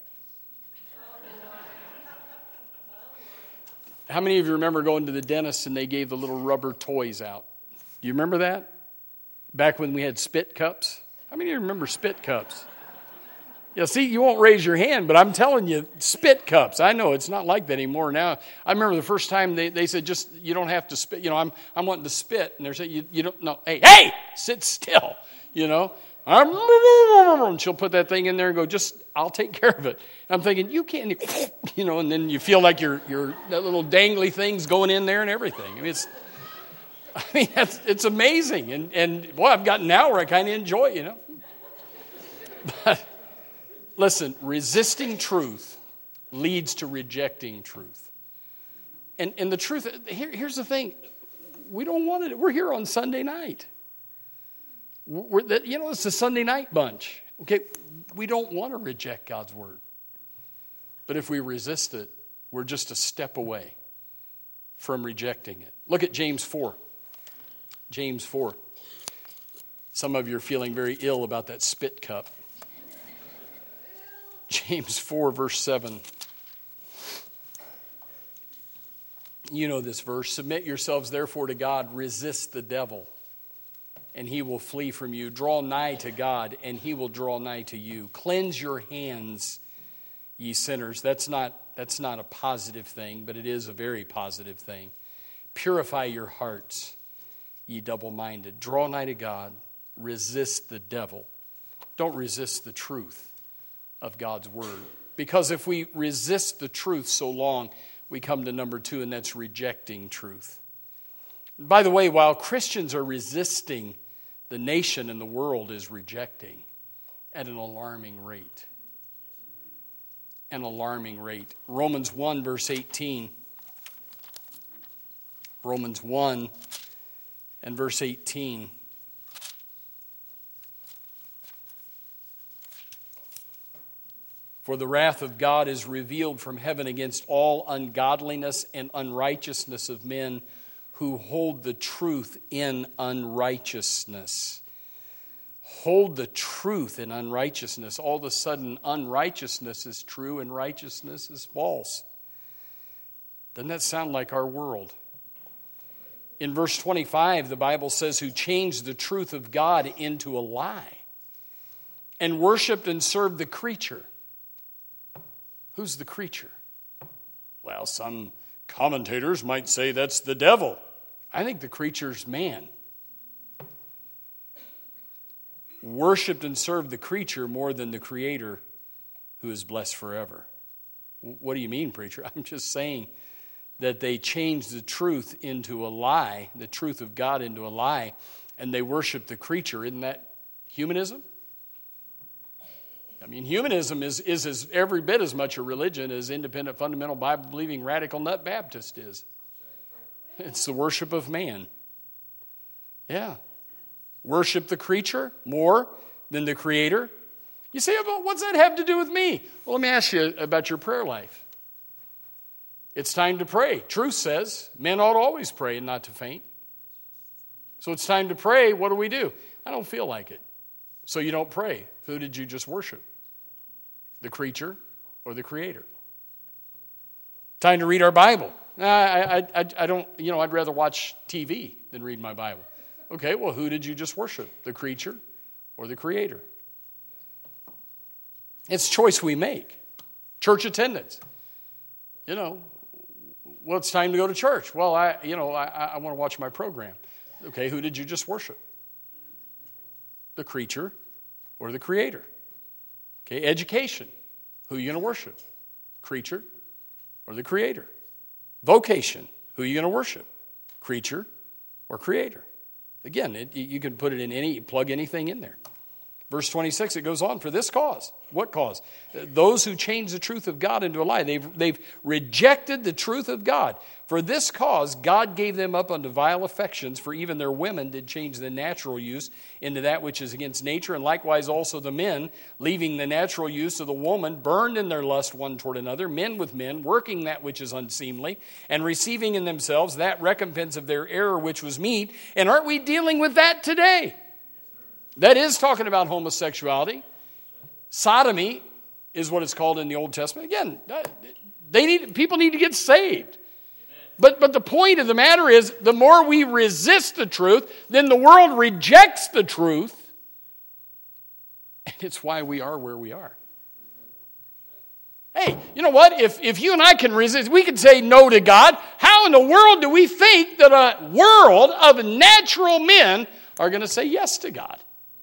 A: How many of you remember going to the dentist and they gave the little rubber toys out? Do you remember that? Back when we had spit cups? How many of you remember spit cups? Yeah, see, you won't raise your hand, but I'm telling you, spit cups. I know it's not like that anymore now. I remember the first time they, they said, just, you don't have to spit. You know, I'm I'm wanting to spit. And they're saying, you, you don't, no, hey, hey, sit still, you know. And she'll put that thing in there and go, just, I'll take care of it. And I'm thinking, you can't, you know, and then you feel like your your that little dangly thing's going in there and everything. I mean, it's, I mean, that's, it's amazing. And, and boy, I've gotten now where I kind of enjoy it, you know. But listen, resisting truth leads to rejecting truth. And and the truth, here, here's the thing. We don't want it. We're here on Sunday night. We're, you know, it's a Sunday night bunch. Okay, we don't want to reject God's word. But if we resist it, we're just a step away from rejecting it. Look at James four. James four. Some of you are feeling very ill about that spit cup. James four, verse seven. You know this verse. Submit yourselves therefore to God. Resist the devil, and he will flee from you. Draw nigh to God, and he will draw nigh to you. Cleanse your hands, ye sinners. That's not, that's not a positive thing, but it is a very positive thing. Purify your hearts, ye double-minded. Draw nigh to God. Resist the devil. Don't resist the truth of God's word. Because if we resist the truth so long, we come to number two, and that's rejecting truth. By the way, while Christians are resisting, the nation and the world is rejecting at an alarming rate. An alarming rate. Romans one, verse eighteen. Romans one and verse eighteen. For the wrath of God is revealed from heaven against all ungodliness and unrighteousness of men who hold the truth in unrighteousness. Hold the truth in unrighteousness. All of a sudden, unrighteousness is true and righteousness is false. Doesn't that sound like our world? In verse twenty-five, the Bible says, who changed the truth of God into a lie and worshiped and served the creature. Who's the creature? Well, some commentators might say that's the devil. I think the creature's man. Worshipped and served the creature more than the Creator who is blessed forever. What do you mean, preacher? I'm just saying that they changed the truth into a lie, the truth of God into a lie, and they worship the creature. Isn't that humanism? I mean, humanism is, is as every bit as much a religion as independent, fundamental, Bible-believing, radical nut Baptist is. It's the worship of man. Yeah. Worship the creature more than the Creator. You say, well, what's that have to do with me? Well, let me ask you about your prayer life. It's time to pray. Truth says men ought to always pray and not to faint. So it's time to pray. What do we do? I don't feel like it. So you don't pray. Who did you just worship? The creature or the Creator? Time to read our Bible. I, I, I, I don't, you know, I'd rather watch T V than read my Bible. Okay, well, who did you just worship? The creature or the Creator? It's a choice we make. Church attendance. You know, well, it's time to go to church. Well, I, you know, I, I want to watch my program. Okay, who did you just worship? The creature or the Creator? Okay, education. Who are you going to worship? Creature or the Creator? Vocation. Who are you going to worship? Creature or Creator? Again, it, you can put it in any, plug anything in there. Verse twenty-six, it goes on, for this cause. What cause? Those who change the truth of God into a lie. They've, they've rejected the truth of God. For this cause, God gave them up unto vile affections, for even their women did change the natural use into that which is against nature, and likewise also the men, leaving the natural use of the woman, burned in their lust one toward another, men with men, working that which is unseemly, and receiving in themselves that recompense of their error which was meet. And aren't we dealing with that today? That is talking about homosexuality. Sodomy is what it's called in the Old Testament. Again, they need people need to get saved. But, but the point of the matter is, the more we resist the truth, then the world rejects the truth. And it's why we are where we are. Hey, you know what? If, if you and I can resist, we can say no to God. How in the world do we think that a world of natural men are going to say yes to God?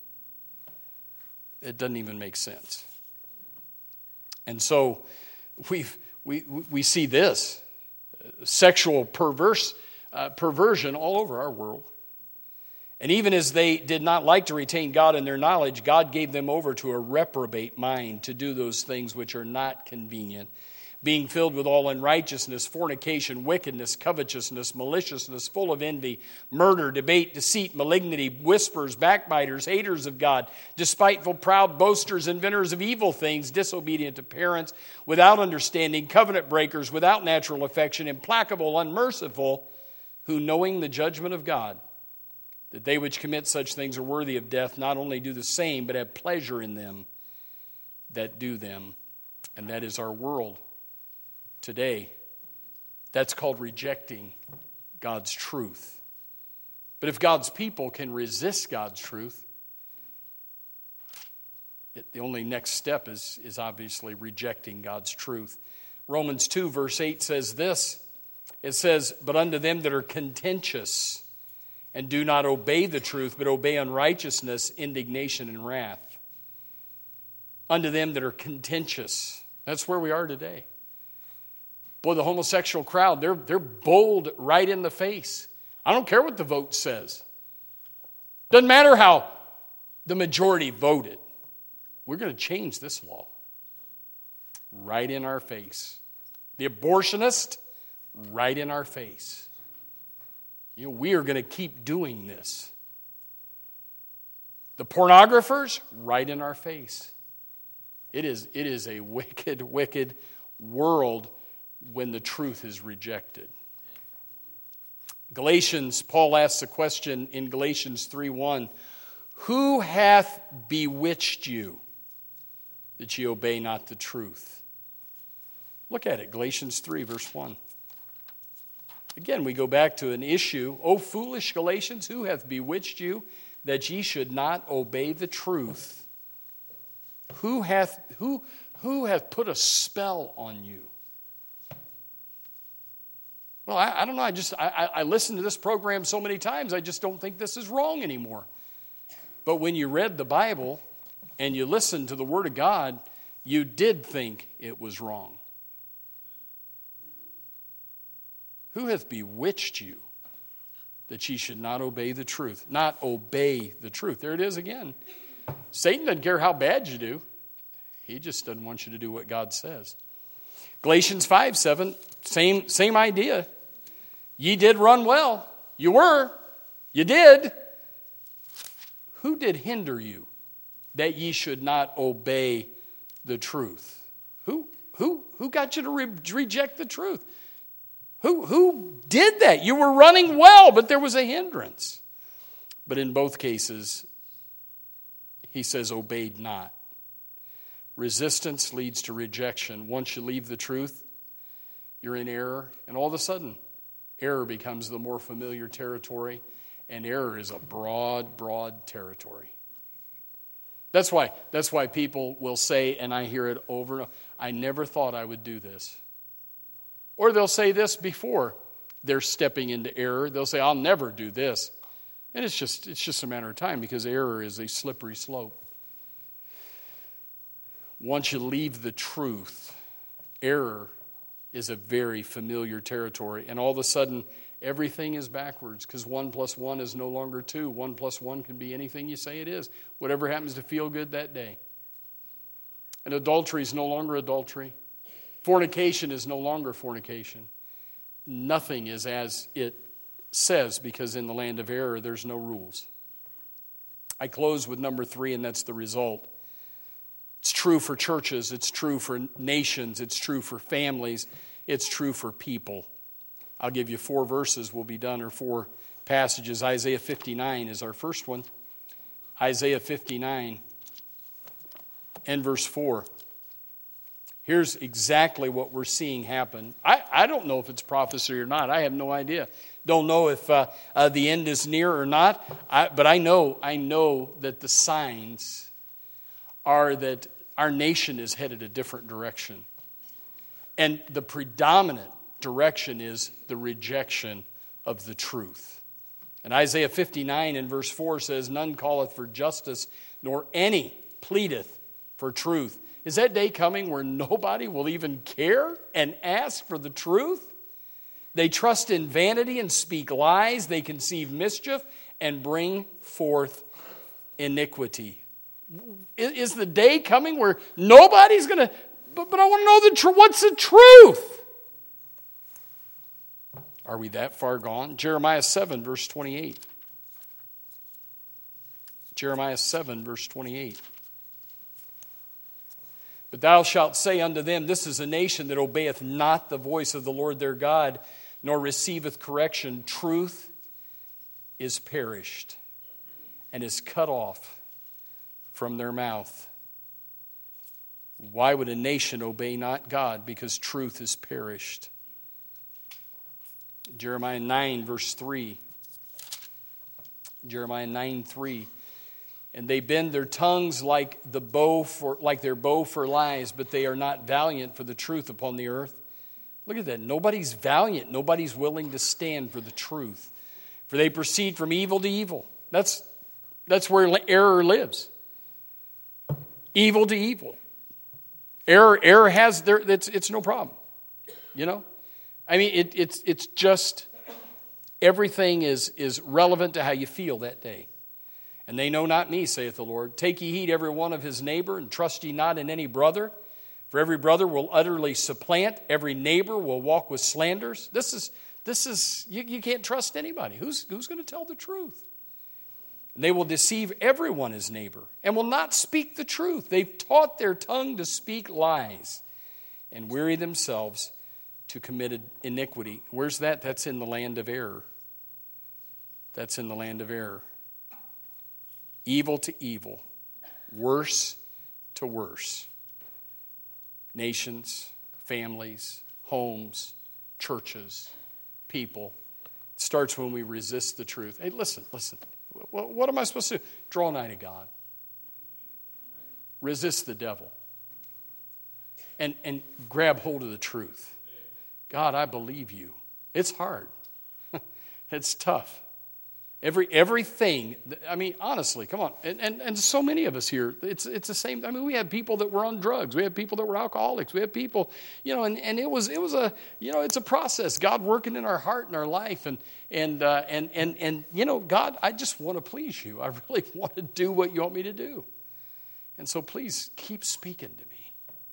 A: It doesn't even make sense. And so we've, we we see this sexual perverse uh, perversion all over our world. And even as they did not like to retain God in their knowledge, God gave them over to a reprobate mind to do those things which are not convenient. being filled with all unrighteousness, fornication, wickedness, covetousness, maliciousness, full of envy, murder, debate, deceit, malignity, whisperers, backbiters, haters of God, despiteful, proud, boasters, inventors of evil things, disobedient to parents, without understanding, covenant breakers, without natural affection, implacable, unmerciful, who knowing the judgment of God, that they which commit such things are worthy of death, not only do the same, but have pleasure in them that do them. And that is our world today. That's called rejecting God's truth. But if God's people can resist God's truth, it, the only next step is, is obviously rejecting God's truth. Romans two verse eight says this. It says, but unto them that are contentious and do not obey the truth, but obey unrighteousness, indignation, and wrath. Unto them that are contentious. That's where we are today. Boy, the homosexual crowd, they're, they're bold right in the face. I don't care what the vote says. Doesn't matter how the majority voted. We're going to change this law. Right in our face. The abortionist, right in our face. You know, we are going to keep doing this. The pornographers, right in our face. It is, it is a wicked, wicked world when the truth is rejected. Galatians, Paul asks a question in Galatians three one. Who hath bewitched you that ye obey not the truth? Look at it, Galatians three, verse one. Again, we go back to an issue. O foolish Galatians, who hath bewitched you that ye should not obey the truth? Who hath, who, who hath put a spell on you? Well, I, I don't know. I just I, I listen to this program so many times, I just don't think this is wrong anymore. But when you read the Bible and you listened to the Word of God, you did think it was wrong. Who hath bewitched you that ye should not obey the truth? Not obey the truth. There it is again. Satan doesn't care how bad you do. He just doesn't want you to do what God says. Galatians five seven, same, same idea. Ye did run well. You were. You did. Who did hinder you that ye should not obey the truth? Who, who, who got you to re- reject the truth? Who, who did that? You were running well, but there was a hindrance. But in both cases, he says, obeyed not. Resistance leads to rejection. Once you leave the truth, you're in error. And all of a sudden, error becomes the more familiar territory. And error is a broad, broad territory. That's why, that's why people will say, and I hear it over and over, I never thought I would do this. Or they'll say this before they're stepping into error. They'll say, I'll never do this. And it's just, it's just a matter of time because error is a slippery slope. Once you leave the truth, error is a very familiar territory. And all of a sudden, everything is backwards because one plus one is no longer two. One plus one can be anything you say it is. Whatever happens to feel good that day. And adultery is no longer adultery. Fornication is no longer fornication. Nothing is as it says because in the land of error, there's no rules. I close with number three, and that's the result. It's true for churches. It's true for nations. It's true for families. It's true for people. I'll give you four verses. We'll be done, or four passages. Isaiah fifty-nine is our first one. Isaiah fifty-nine and verse four. Here's exactly what we're seeing happen. I, I don't know if it's prophecy or not. I have no idea. Don't know if uh, uh, the end is near or not. I, but I know, I know that the signs are that our nation is headed a different direction. And the predominant direction is the rejection of the truth. And Isaiah fifty-nine and verse four says, none calleth for justice, nor any pleadeth for truth. Is that day coming where nobody will even care and ask for the truth? They trust in vanity and speak lies. They conceive mischief and bring forth iniquity. Is the day coming where nobody's going to but, but I want to know the truth. What's the truth? Are we that far gone? Jeremiah seven, verse twenty-eight. Jeremiah seven, verse twenty-eight. But thou shalt say unto them, this is a nation that obeyeth not the voice of the Lord their God, nor receiveth correction. Truth is perished and is cut off from their mouth. Why would a nation obey not God? Because truth is perished. Jeremiah nine, verse three. Jeremiah nine, three. And they bend their tongues like the bow for like their bow for lies, but they are not valiant for the truth upon the earth. Look at that. Nobody's valiant. Nobody's willing to stand for the truth. For they proceed from evil to evil. That's, that's where error lives. Evil to evil. Error, error has their, it's, it's no problem. You know? I mean, it, it's, it's just, everything is, is relevant to how you feel that day. And they know not me, saith the Lord. Take ye heed every one of his neighbor, and trust ye not in any brother. For every brother will utterly supplant, every neighbor will walk with slanders. This is, this is you, you can't trust anybody. Who's, who's going to tell the truth? And they will deceive everyone his neighbor, and will not speak the truth. They've taught their tongue to speak lies, and weary themselves to commit iniquity. Where's that? That's in the land of error. That's in the land of error. Evil to evil, worse to worse. Nations, families, homes, churches, people. It starts when we resist the truth. Hey, listen, listen. What am I supposed to do? Draw nigh to God. Resist the devil. And, and grab hold of the truth. God, I believe you. It's hard. It's tough. Every everything, I mean, honestly, come on. And, and and so many of us here, it's it's the same. I mean, we had people that were on drugs. We had people that were alcoholics. We had people, you know, and, and it was it was a, you know, it's a process. God working in our heart and our life. And and uh, and and and you know, God, I just want to please you. I really want to do what you want me to do. And so please keep speaking to me.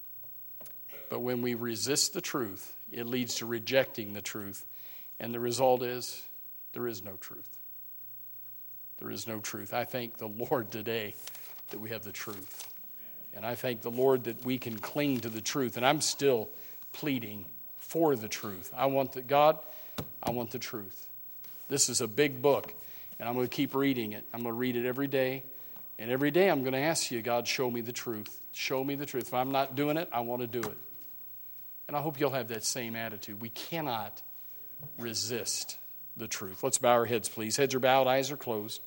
A: But when we resist the truth, it leads to rejecting the truth. And the result is there is no truth. There is no truth. I thank the Lord today that we have the truth. And I thank the Lord that we can cling to the truth. And I'm still pleading for the truth. I want the God, I want the truth. This is a big book, and I'm going to keep reading it. I'm going to read it every day. And every day I'm going to ask you, God, show me the truth. Show me the truth. If I'm not doing it, I want to do it. And I hope you'll have that same attitude. We cannot resist the truth. Let's bow our heads, please. Heads are bowed, eyes are closed.